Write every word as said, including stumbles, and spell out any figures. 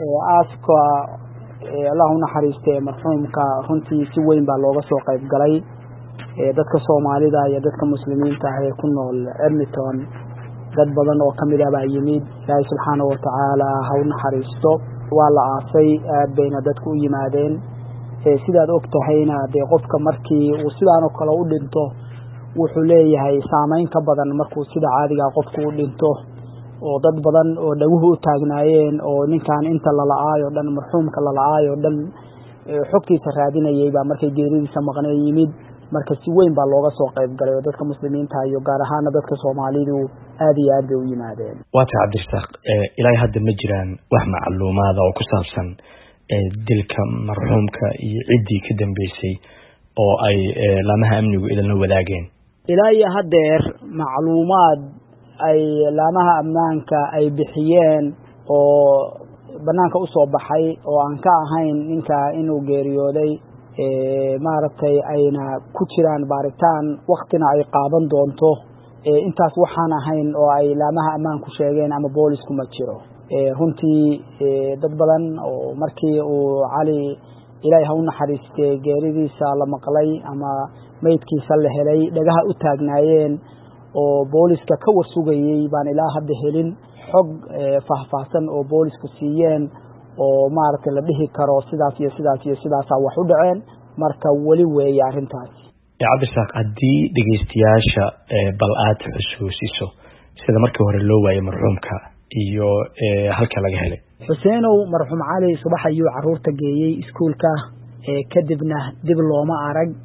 aaska Allah u naxariistay marxuumka runtii si weyn baa looga soo qayb galay dadka Soomaalida iyo dadka muslimiinta ah ee ku nool Edmonton dad badan oo kamid ah baa yimid Ilaahay subhanahu wa ta'ala ha u naxariisto waa la aasay bayna dadku u yimaadeen sidaad ogtahayna de qofka markii uu sidaan oo kale u dhinto wuxuu leeyahay saameyn ka badan markuu sida caadiga qofku u dhinto oo dad badan oo dhaguhu u taagnaayeen oo ninkan inta la la'aayo dhan marxuumka la la'aayo dhan xogtiisa raadinayay baa markay geeridiisa maqnay yimid marka si weyn baa looga soo qayb galay oo dadka muslimiinta iyo gaar ahaan dadka Soomaalidu aad iyo aad u yimaadeen waata Cabdirasaaq ilaa hadda ma jiraan wax macluumaad oo ku saabsan dilka marxuumka iyo cidii ka dambeysay oo ay laamaha amnigu idin wadaageen ilaa iyo hadeer macluumaad ay laamaha ammaanka ay bixiyeen oo banaanka u soo baxay oo aan ka ahayn ninka inuu geeriyooday ee maartay ayna ku jiraan baaritaan waqtina ay qaadan doonto ee intaas waxaan ahayn oo ay laamaha ammaanku sheegeen ama boolisku ma jiro ee runtii dad badan oo markii uu Cali Ilaahay ha u naxariistay geeridiisa la maqlay ama meydkiisa la helay dhagaha u taagnaayeen oo booliska ka warsugayay baan ilaa hadda helin xog faahfaahsan oo boolisku siiyeen oo maartay la dhihi karo sidaas iyo sidaas iyo sidaas wax u dhaceen marka wali weey arintaas Cabdirasaaq hadii dhageystayaasha bal aad xusuusiso sida markii hore loo waayay marxuumka iyo halka laga helay Xuseenow marxuum Cali subax ayuu caruurta geeyay iskuulka kadibna dib looma arag